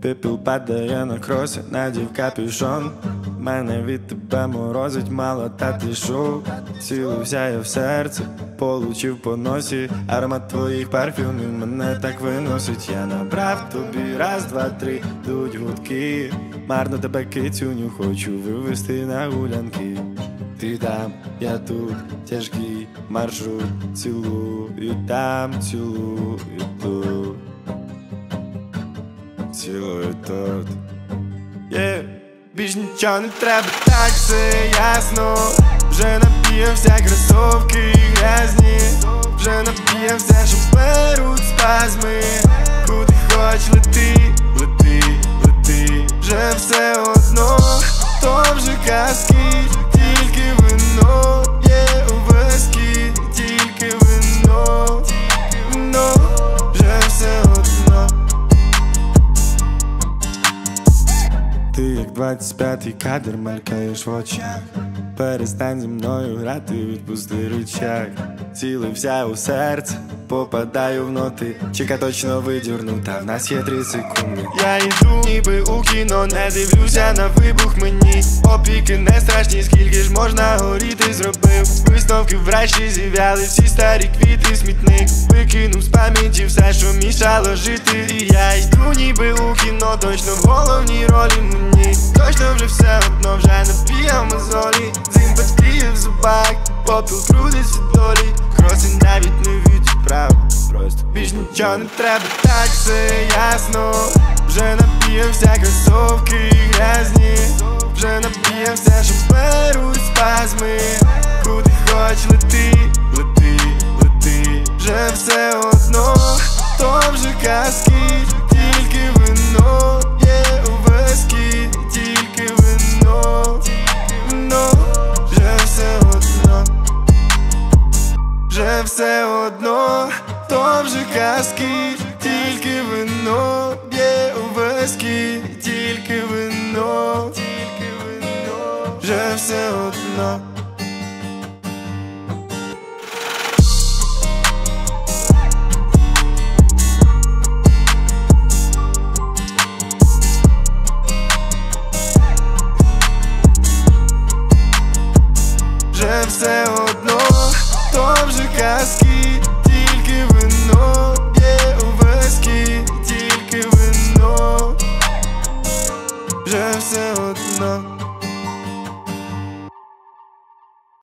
Пепел падає на кросі, надів капюшон. Мене від тебе морозить мало, та ти шо? Цілився я в серце, получив по носі. Аромат твоїх парфюмів мене так виносить. Я набрав тобі раз, два, три, дуть гудки. Марно тебе, кицюню, хочу вивести на гулянки. Ти там, я тут, тяжкий маршрут. Цілую там, цілую тут, цілую тут. Більш нічого не треба, так все ясно. Вже нап'явся, кросовки грязні. Вже нап'явся, що беруть спазми. Куди хоч лети, лети, лети. Вже все одно, то вже казки. Тільки вино є у виски. Тільки вино, вино. Вже все одно. Ти як 25-й кадр мелькаєш в очах. Перестань зі мною грати, відпусти рычаг. Цілився у серце, попадаю в ноти. Чека точно видюрну, та в нас є 3 секунди. Я йду ніби у кіно, не дивлюся на вибух мені. Опіки не страшні, скільки ж можна горіти. Зробив висновки, врешті зів'яли всі старі квіти. Смітник викинув з пам'яті все, що мішало жити. І я йду ніби у кіно, точно в головній ролі мені. Точно вже все одно, вже нап'яв мозолі. Дзим батьків в зубах, попіл крутиться долі. Кроси навіть не відправ, просто більш нічого не треба, так все ясно. Вже нап'явся, кросовки грязні. Вже нап'явся, що беруть спазми. Куди хоч лети, лети, лети. Вже все одно, то вже казки. Тільки вино є у виски. Тільки вино, вино. Вже все одно. Вже все одно, то вже казки. Тільки вино є у виски. Тільки вино, вже все одно.